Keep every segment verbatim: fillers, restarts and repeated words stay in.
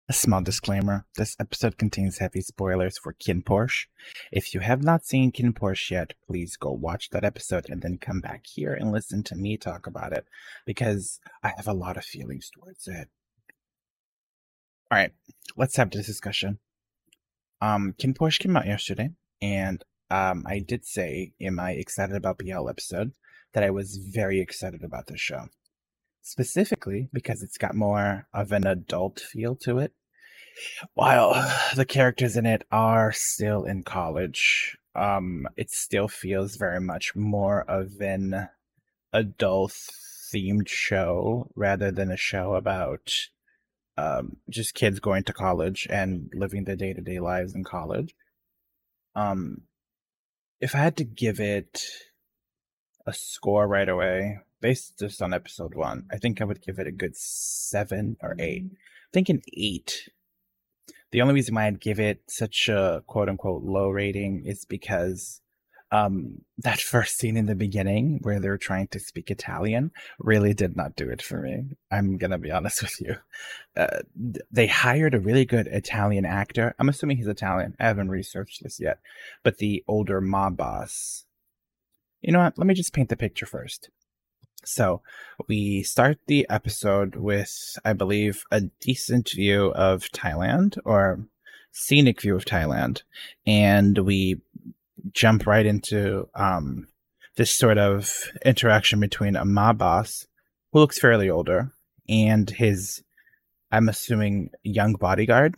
A small disclaimer: this episode contains heavy spoilers for KinnPorsche. If you have not seen KinnPorsche yet, please go watch that episode and then come back here and listen to me talk about it, because I have a lot of feelings towards it. Alright, let's have this discussion. Um, KinnPorsche came out yesterday, and um, I did say in my Excited About B L episode that I was very excited about this show. Specifically because it's got more of an adult feel to it, while the characters in it are still in college. Um, it still feels very much more of an adult themed show rather than a show about um, just kids going to college and living their day to day lives in college. Um, if I had to give it a score right away, based just on episode one, I think I would give it a good seven or eight. I think an eight. The only reason why I'd give it such a quote unquote low rating is because um, that first scene in the beginning where they're trying to speak Italian really did not do it for me. I'm going to be honest with you. Uh, they hired a really good Italian actor. I'm assuming he's Italian. I haven't researched this yet. But the older mob boss. You know what? Let me just paint the picture first. So we start the episode with, I believe, a decent view of Thailand, or scenic view of Thailand. And we jump right into um, this sort of interaction between a mob boss, who looks fairly older, and his, I'm assuming, young bodyguard.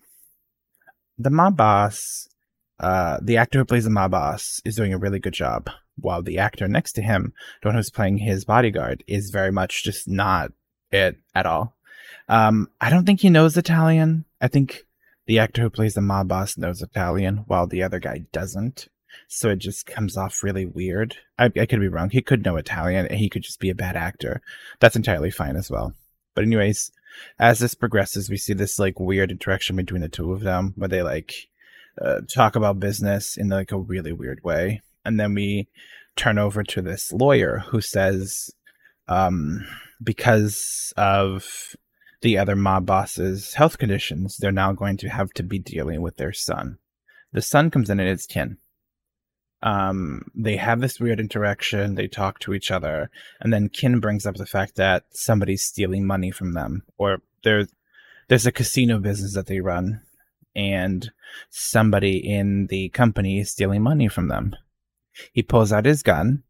The mob boss, uh, the actor who plays the mob boss, is doing a really good job, while the actor next to him, the one who's playing his bodyguard, is very much just not it at all. Um, I don't think he knows Italian. I think the actor who plays the mob boss knows Italian, while the other guy doesn't. So it just comes off really weird. I, I could be wrong. He could know Italian, and he could just be a bad actor. That's entirely fine as well. But anyways, as this progresses, we see this like weird interaction between the two of them, where they like uh, talk about business in like a really weird way. And then we turn over to this lawyer who says, um, because of the other mob boss's health conditions, they're now going to have to be dealing with their son. The son comes in and it's Kinn. Um, they have this weird interaction. They talk to each other. And then Kinn brings up the fact that somebody's stealing money from them. Or there's, there's a casino business that they run, and somebody in the company is stealing money from them. He pulls out his gun,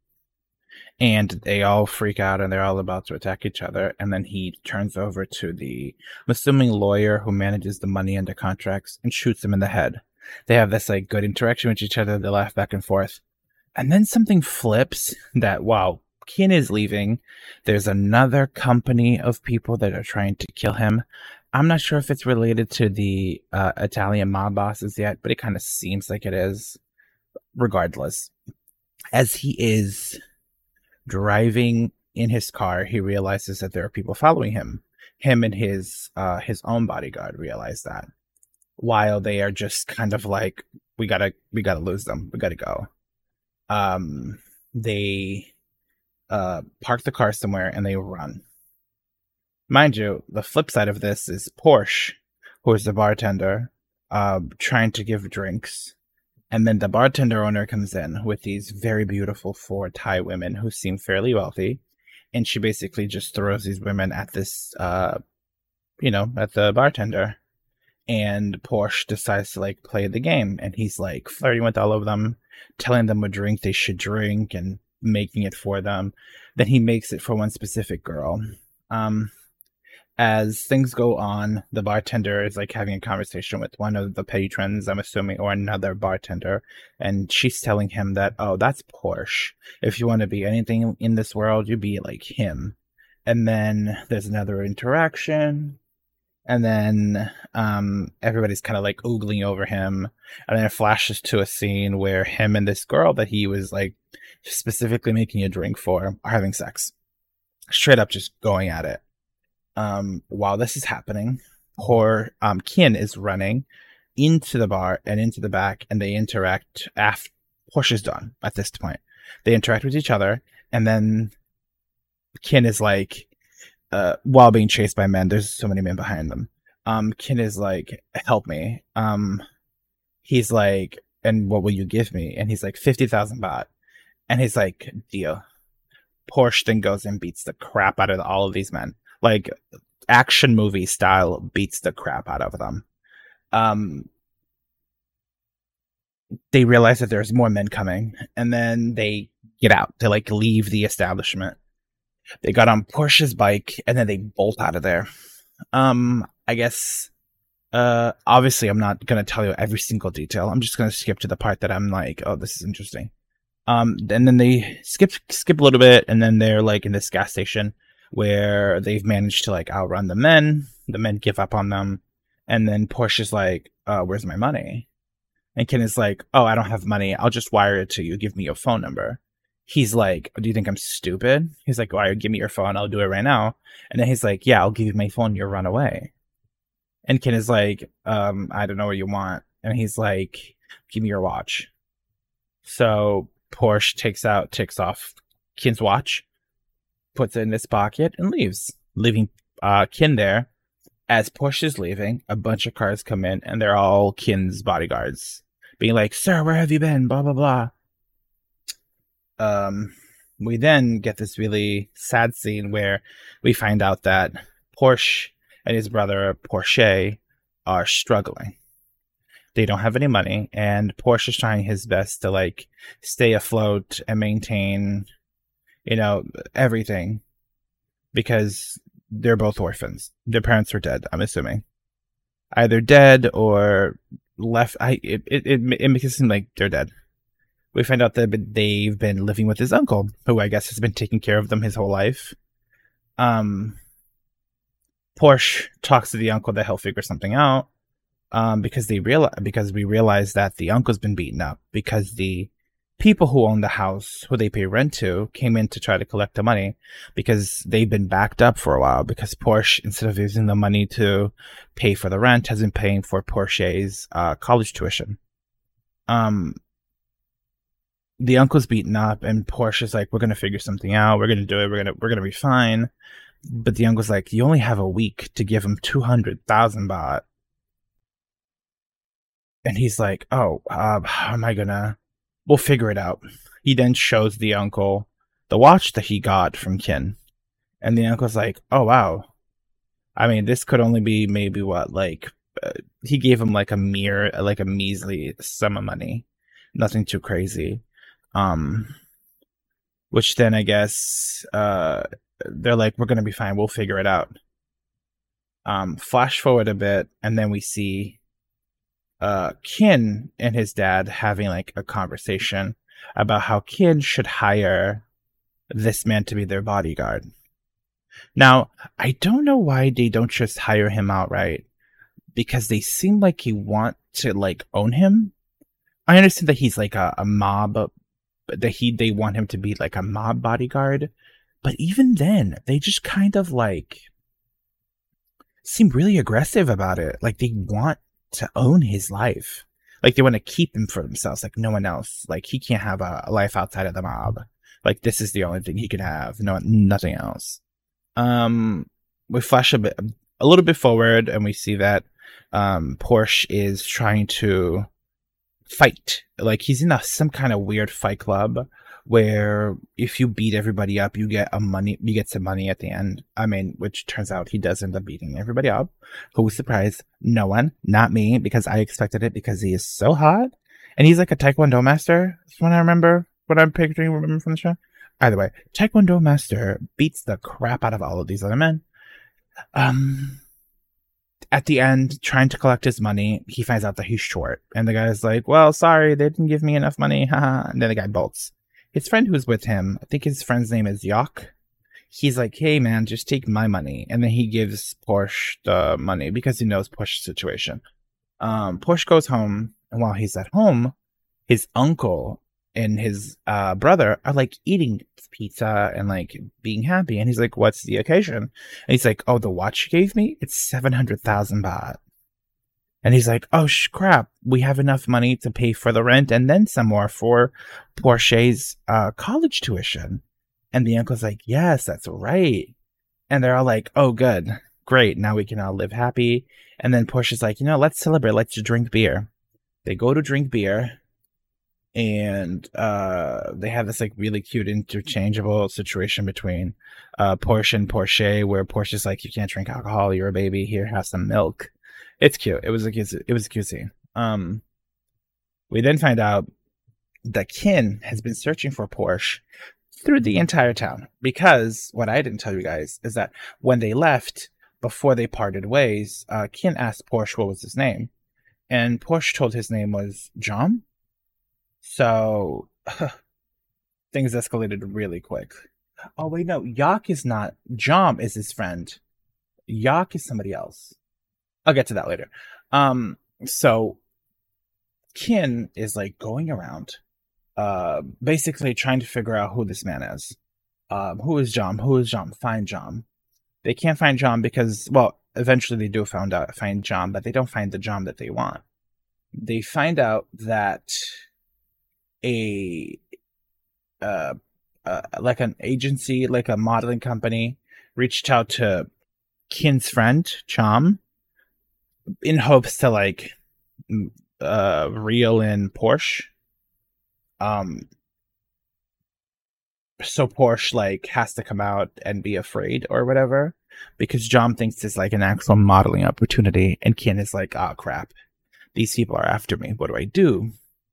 and they all freak out, and they're all about to attack each other. And then he turns over to the, I'm assuming, lawyer who manages the money and the contracts, and shoots him in the head. They have this like good interaction with each other. They laugh back and forth. And then something flips that while Kinn is leaving, there's another company of people that are trying to kill him. I'm not sure if it's related to the uh, Italian mob bosses yet, but it kind of seems like it is. Regardless, as he is driving in his car, he realizes that there are people following him. Him and his uh, his own bodyguard realize that, while they are just kind of like, we gotta we gotta lose them, we gotta go. Um, they uh, park the car somewhere and they run. Mind you, the flip side of this is Porsche, who is the bartender, uh, trying to give drinks. And then the bartender owner comes in with these very beautiful four Thai women who seem fairly wealthy. And she basically just throws these women at this, uh, you know, at the bartender. And Porsche decides to like play the game. And he's like flirting with all of them, telling them what drink they should drink and making it for them. Then he makes it for one specific girl. Um, As things go on, the bartender is like having a conversation with one of the patrons, I'm assuming, or another bartender. And she's telling him that, oh, that's Porsche. If you want to be anything in this world, you be like him. And then there's another interaction. And then um, everybody's kind of like oogling over him. And then it flashes to a scene where him and this girl that he was like specifically making a drink for are having sex. Straight up just going at it. Um, while this is happening, poor um, Kinn is running into the bar and into the back, and they interact after Porsche's done at this point. They interact with each other, and then Kinn is like, uh, while being chased by men, there's so many men behind them. Um, Kin is like, help me. Um, he's like, and what will you give me? And he's like, fifty thousand baht. And he's like, deal. Porsche then goes and beats the crap out of all of these men. Like, action movie style, beats the crap out of them. Um, they realize that there's more men coming, and then they get out. They like leave the establishment. They got on Porsche's bike, and then they bolt out of there. Um, I guess, uh, obviously I'm not going to tell you every single detail. I'm just going to skip to the part that I'm like, oh, this is interesting. Um, and then they skip, skip a little bit, and then they're like in this gas station where they've managed to like outrun the men. The men give up on them. And then Porsche's like, uh, where's my money? And Kin is like, oh, I don't have money. I'll just wire it to you. Give me your phone number. He's like, do you think I'm stupid? He's like, why? Give me your phone. I'll do it right now. And then he's like, yeah, I'll give you my phone. You'll run away. And Kin is like, um, I don't know what you want. And he's like, give me your watch. So Porsche takes out, takes off Kin's watch, puts it in his pocket, and leaves, leaving uh, Kin there. As Porsche is leaving, a bunch of cars come in, and they're all Kin's bodyguards, being like, sir, where have you been? Blah, blah, blah. Um, we then get this really sad scene where we find out that Porsche and his brother, Porsche, are struggling. They don't have any money, and Porsche is trying his best to, like, stay afloat and maintain, you know, everything, because they're both orphans. Their parents are dead, I'm assuming. Either dead or left. I it, it, it makes it seem like they're dead. We find out that they've been living with his uncle, who I guess has been taking care of them his whole life. Um, Porsche talks to the uncle that he'll figure something out. Um, because they real because we realize that the uncle's been beaten up because the people who own the house, who they pay rent to, came in to try to collect the money because they've been backed up for a while. Because Porsche, instead of using the money to pay for the rent, has been paying for Porsche's uh, college tuition. Um, the uncle's beaten up, and Porsche's like, "We're gonna figure something out. We're gonna do it. We're gonna we're gonna be fine." But the uncle's like, "You only have a week to give him two hundred thousand baht." And he's like, oh, uh, how am I gonna... We'll figure it out. He then shows the uncle the watch that he got from Kin. And the uncle's like, oh, wow. I mean, this could only be maybe what, like... Uh, he gave him like a mere, like a measly sum of money. Nothing too crazy. Um, which then, I guess, uh, they're like, we're gonna be fine. We'll figure it out. Um, flash forward a bit, and then we see... Uh, Kin and his dad having like a conversation about how Kin should hire this man to be their bodyguard. Now, I don't know why they don't just hire him outright, because they seem like he want to like own him. I understand that he's like a, a mob, that he they want him to be like a mob bodyguard, but even then, they just kind of like seem really aggressive about it. Like they want to own his life. Like they want to keep him for themselves, like no one else. Like he can't have a, a life outside of the mob. Like this is the only thing he can have, no, nothing else. Um, we flash a bit, a little bit forward, and we see that um, Porsche is trying to fight. Like he's in a, some kind of weird fight club where if you beat everybody up, you get a money, you get some money at the end. I mean, which turns out he does end up beating everybody up. Who was surprised? No one, not me, because I expected it because he is so hot. And he's like a Taekwondo master. That's what I remember, what I'm picturing, remember from the show. Either way, Taekwondo master beats the crap out of all of these other men. Um, at the end, trying to collect his money, he finds out that he's short. And the guy's like, well, sorry, they didn't give me enough money. Haha. And then the guy bolts. His friend who's with him, I think his friend's name is Yok. He's like, hey, man, just take my money. And then he gives Porsche the money because he knows Porsche's situation. Um, Porsche goes home, and while he's at home, his uncle and his uh, brother are like eating pizza and like being happy. And he's like, what's the occasion? And he's like, oh, the watch you gave me? It's seven hundred thousand baht. And he's like, oh, sh- crap, we have enough money to pay for the rent and then some more for Porsche's uh, college tuition. And the uncle's like, yes, that's right. And they're all like, oh, good, great, now we can all live happy. And then Portia's like, you know, let's celebrate, let's drink beer. They go to drink beer, and uh, they have this like really cute interchangeable situation between uh, Portia and Portia, where Portia's like, you can't drink alcohol, you're a baby, here, have some milk. It's cute. It was a cute, it was a cute scene. Um, we then find out that Kin has been searching for Portia through the entire town, because what I didn't tell you guys is that when they left, before they parted ways, uh, Kin asked Portia what was his name, and Portia told his name was John. So things escalated really quick. Oh wait, no, Yak is not. Jom is his friend. Yak is somebody else. I'll get to that later. Um, so Kin is like going around, uh, basically trying to figure out who this man is. Um, who is Jom? Who is Jom? Find Jom. They can't find Jom because, well, eventually they do find out find Jom, but they don't find the Jom that they want. They find out that a uh, uh like an agency, like a modeling company, reached out to Kin's friend Chom in hopes to like uh reel in Portia. Um so Portia like has to come out and be afraid or whatever, because John thinks it's like an actual modeling opportunity, and Kin is like, oh crap, these people are after me, what do I do?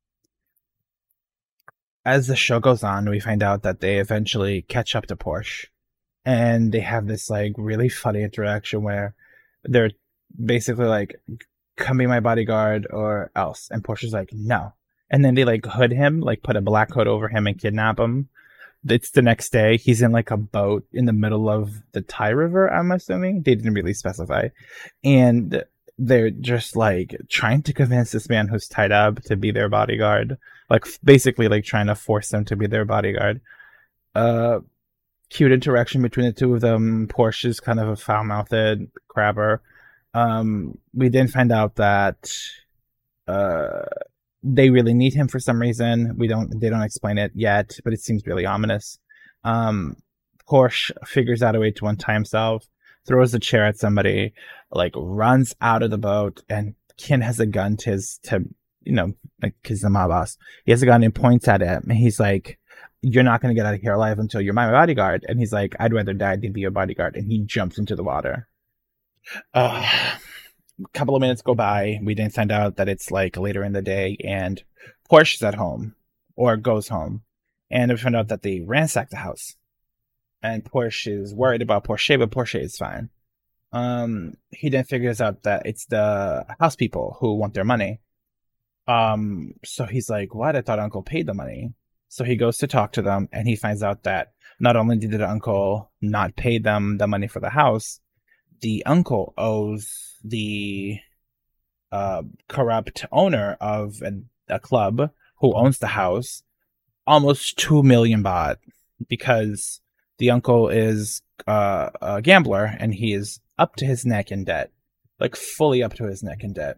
As the show goes on, we find out that they eventually catch up to Portia, and they have this like really funny interaction where they're basically like, come be my bodyguard or else, and Portia's like, no, and then they like hood him, like put a black hood over him and kidnap him. It's the next day. He's in like a boat in the middle of the Thai River, I'm assuming. They didn't really specify. And they're just like trying to convince this man who's tied up to be their bodyguard. Like basically like trying to force them to be their bodyguard. Uh, cute interaction between the two of them. Portia's kind of a foul-mouthed crabber. Um, we then find out that uh, they really need him for some reason. We don't, they don't explain it yet, but it seems really ominous. Um, Portia figures out a way to untie himself, throws a chair at somebody, like runs out of the boat, and Kin has a gun to his, to, you know, like, cause the mob boss. He has a gun and points at him, and he's like, you're not going to get out of here alive until you're my bodyguard. And he's like, I'd rather die than be your bodyguard. And he jumps into the water. Uh, a couple of minutes go by. We then find out that it's like later in the day, and Portia's at home, or goes home. And we find out that they ransacked the house. And Portia is worried about Portia, but Portia is fine. Um, he then figures out that it's the house people who want their money. Um, so he's like, what? I thought Uncle paid the money. So he goes to talk to them, and he finds out that not only did the uncle not pay them the money for the house, the uncle owes the uh, corrupt owner of a, a club who owns the house almost two million baht, because the uncle is uh, a gambler, and he is up to his neck in debt, like fully up to his neck in debt.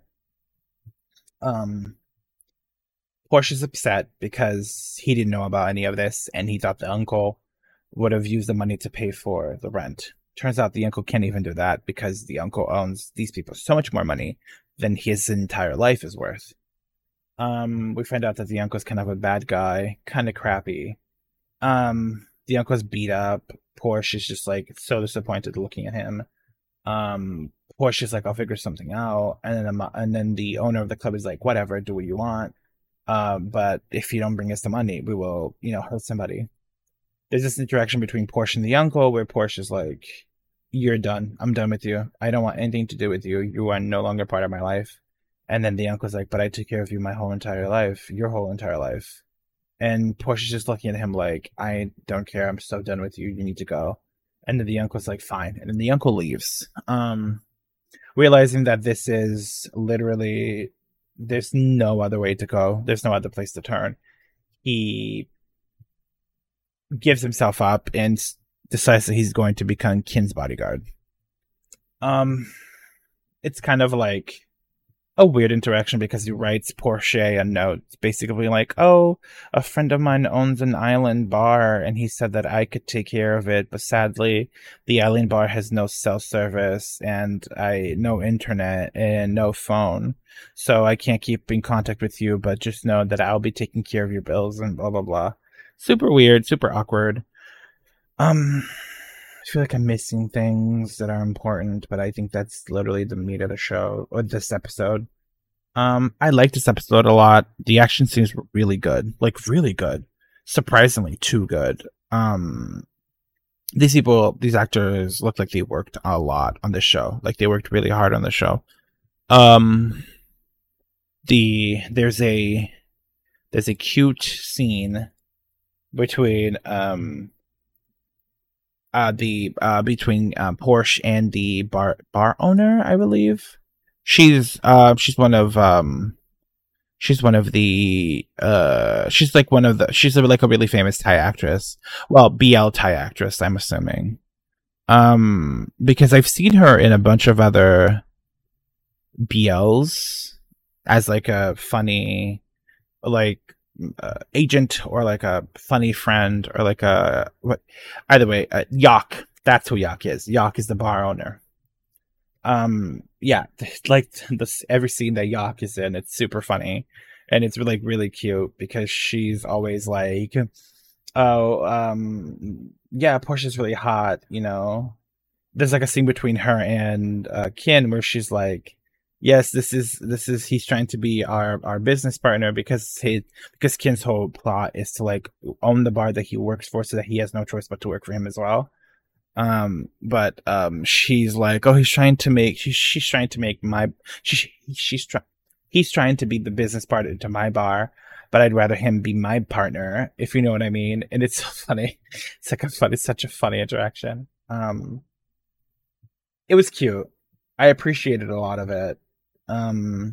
Um, Portia's upset because he didn't know about any of this, and he thought the uncle would have used the money to pay for the rent. Turns out the uncle can't even do that, because the uncle owns these people so much more money than his entire life is worth. Um, we find out that the uncle's kind of a bad guy, kind of crappy. Um, the uncle's beat up. Portia's just like so disappointed looking at him. Um, Portia's like, I'll figure something out. And then, the, and then the owner of the club is like, whatever, do what you want. Uh, but if you don't bring us the money, we will, you know, hurt somebody. There's this interaction between Portia and the uncle, where Portia's like, you're done. I'm done with you. I don't want anything to do with you. You are no longer part of my life. And then the uncle's like, but I took care of you my whole entire life, your whole entire life. And Portia's just looking at him like, I don't care. I'm so done with you. You need to go. And then the uncle's like, fine. And then the uncle leaves. Um, realizing that this is literally, there's no other way to go. There's no other place to turn. He gives himself up and decides that he's going to become Kin's bodyguard. Um, it's kind of like a weird interaction because he writes Portia a note, basically like, "Oh, a friend of mine owns an island bar, and he said that I could take care of it, but sadly, the island bar has no cell service and I no internet and no phone, so I can't keep in contact with you. But just know that I'll be taking care of your bills and blah blah blah." Super weird, super awkward. Um. I feel like I'm missing things that are important, but I think that's literally the meat of the show, or this episode. Um, I like this episode a lot. The action scenes were really good, like really good, surprisingly too good. Um, these people, these actors, look like they worked a lot on this show. Like they worked really hard on the show. Um, the there's a there's a cute scene between um. Uh, the uh, between uh, Porsche and the bar bar owner, I believe. She's uh she's one of um she's one of the uh she's like one of the she's a, like a really famous Thai actress. Well, B L Thai actress, I'm assuming. Um, because I've seen her in a bunch of other B Ls as like a funny, like uh, agent, or like a funny friend, or like a what either way, uh, Yak, that's who Yak is. Yak is the bar owner. Um yeah, like this every scene that Yak is in, it's super funny, and it's like really cute because she's always like, oh um yeah, Portia's really hot, you know. There's like a scene between her and uh Kin where she's like, yes, this is this is he's trying to be our our business partner because he because Kin's whole plot is to like own the bar that he works for, so that he has no choice but to work for him as well. Um, but um, she's like, oh, he's trying to make she's she's trying to make my she she's trying he's trying to be the business partner to my bar, but I'd rather him be my partner, if you know what I mean. And it's so funny. It's like a fun, it's such a funny interaction. Um, it was cute. I appreciated a lot of it. Um,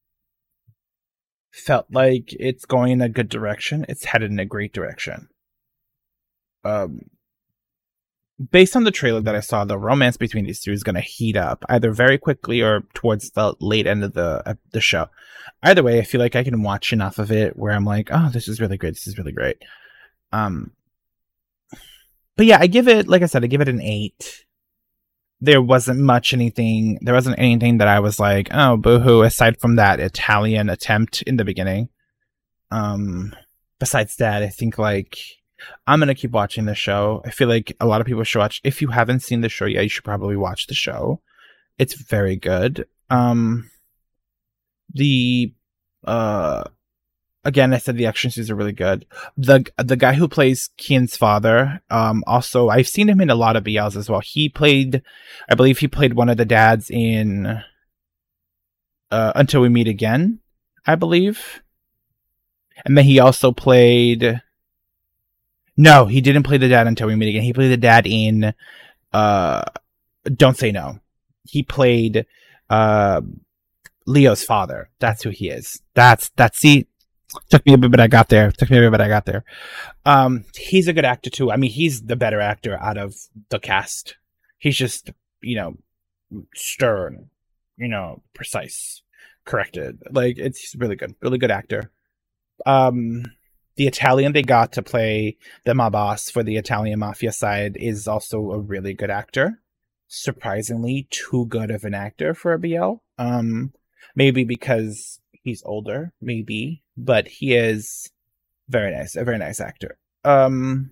felt like it's going in a good direction. It's headed in a great direction. Um, based on the trailer that I saw, the romance between these two is going to heat up either very quickly or towards the late end of the uh, the show. Either way, I feel like I can watch enough of it where I'm like, oh, this is really great. This is really great. Um, but yeah, I give it, like I said, I give it an eight. There wasn't much anything. There wasn't anything that I was like, oh, boohoo, aside from that Italian attempt in the beginning. Um, besides that, I think like I'm gonna keep watching the show. I feel like a lot of people should watch. If you haven't seen the show yet, you should probably watch the show. It's very good. Um, the uh, again, I said the action scenes are really good. The the guy who plays Kian's father, um, also I've seen him in a lot of B Ls as well. He played, I believe he played one of the dads in uh, Until We Meet Again, I believe. And then he also played. No, he didn't play the dad Until We Meet Again. He played the dad in uh, Don't Say No. He played uh, Leo's father. That's who he is. That's that's see. Took me a bit, but I got there. Took me a bit, but I got there. Um, he's a good actor too. I mean, he's the better actor out of the cast. He's just, you know, stern, you know, precise, corrected. Like, it's really good, really good actor. Um, the Italian they got to play the mob boss for the Italian mafia side is also a really good actor. Surprisingly, too good of an actor for a B L. Um, maybe because he's older, maybe, but he is very nice, a very nice actor. Um,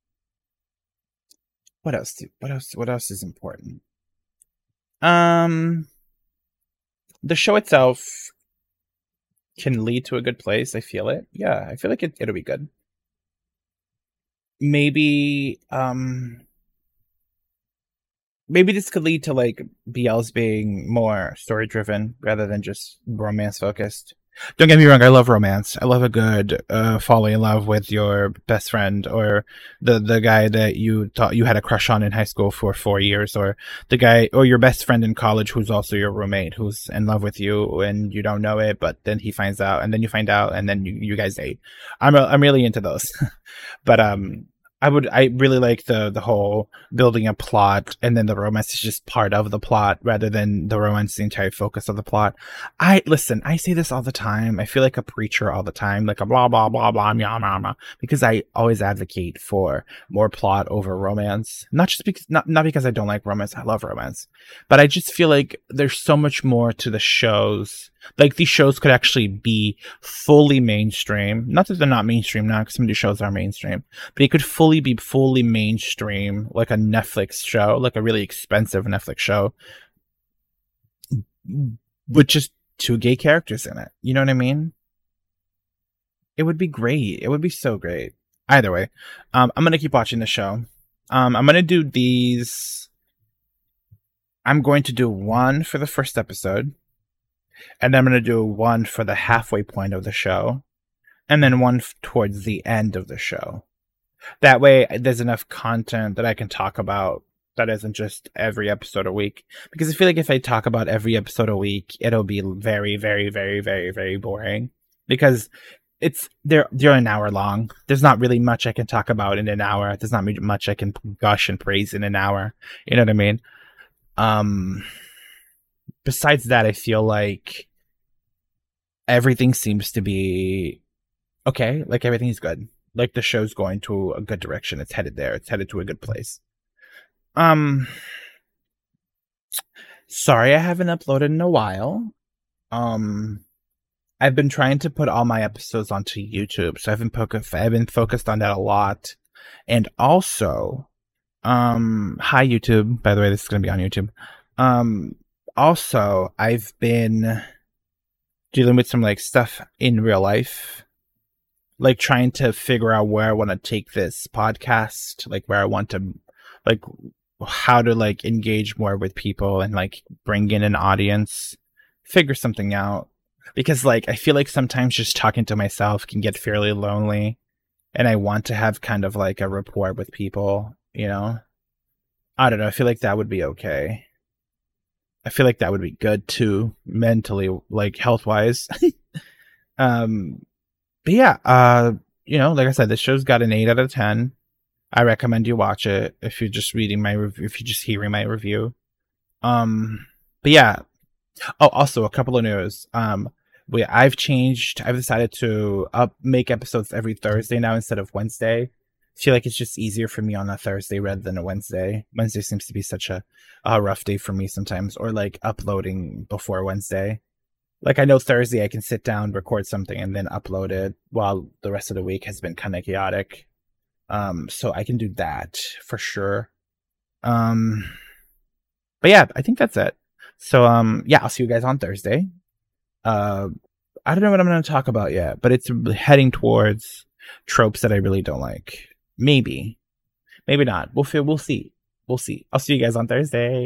what else? Do, what else? What else is important? Um, the show itself can lead to a good place. I feel it. Yeah, I feel like it, it'll be good. Maybe, um, maybe this could lead to like B Ls being more story driven rather than just romance focused. Don't get me wrong, I love romance. I love a good uh, falling in love with your best friend, or the the guy that you thought you had a crush on in high school for four years, or the guy or your best friend in college who's also your roommate, who's in love with you and you don't know it, but then he finds out, and then you find out, and then you, you guys date. I'm I'm really into those, but um, I would I really like the the whole building a plot and then the romance is just part of the plot rather than the romance the entire focus of the plot. I listen, I say this all the time. I feel like a preacher all the time, like a blah blah blah blah blah blah, blah because I always advocate for more plot over romance. Not just because not not because I don't like romance, I love romance. But I just feel like there's so much more to the shows. Like these shows could actually be fully mainstream. Not that they're not mainstream now, because some of these shows are mainstream, but it could fully be fully mainstream, like a Netflix show, like a really expensive Netflix show, with just two gay characters in it. You know what I mean? It would be great. It would be so great. Either way, um, I'm gonna keep watching the show. Um, I'm gonna do these. I'm going to do one for the first episode. And then I'm going to do one for the halfway point of the show. And then one f- towards the end of the show. That way, there's enough content that I can talk about that isn't just every episode a week. Because I feel like if I talk about every episode a week, it'll be very, very, very, very, very boring. Because it's they're they're an hour long. There's not really much I can talk about in an hour. There's not much I can gush and praise in an hour. You know what I mean? Um... Besides that, I feel like everything seems to be okay. Like everything's good. Like the show's going to a good direction. It's headed there. It's headed to a good place. Um, sorry I haven't uploaded in a while. Um, I've been trying to put all my episodes onto YouTube, so I've been focused. I've been focused on that a lot, and also, um, hi YouTube. By the way, this is going to be on YouTube. Um. Also, I've been dealing with some like stuff in real life, like trying to figure out where I want to take this podcast, like where I want to, like how to like engage more with people and like bring in an audience, figure something out. Because like I feel like sometimes just talking to myself can get fairly lonely, and I want to have kind of like a rapport with people, you know? I don't know. I feel like that would be okay. I feel like that would be good too, mentally, like health wise. um, but yeah, uh, you know, like I said, this show's got an eight out of ten. I recommend you watch it if you're just reading my review, if you're just hearing my review. Um, but yeah. Oh, also a couple of news. Um, we I've changed. I've decided to up make episodes every Thursday now instead of Wednesday. I feel like it's just easier for me on a Thursday rather than a Wednesday. Wednesday seems to be such a, a rough day for me sometimes, or like uploading before Wednesday. Like I know Thursday I can sit down, record something, and then upload it, while the rest of the week has been kind of chaotic. Um, so I can do that for sure. Um, but yeah, I think that's it. So um, yeah, I'll see you guys on Thursday. Uh, I don't know what I'm going to talk about yet, but it's heading towards tropes that I really don't like. Maybe. Maybe not. We'll feel, we'll see. We'll see. I'll see you guys on Thursday.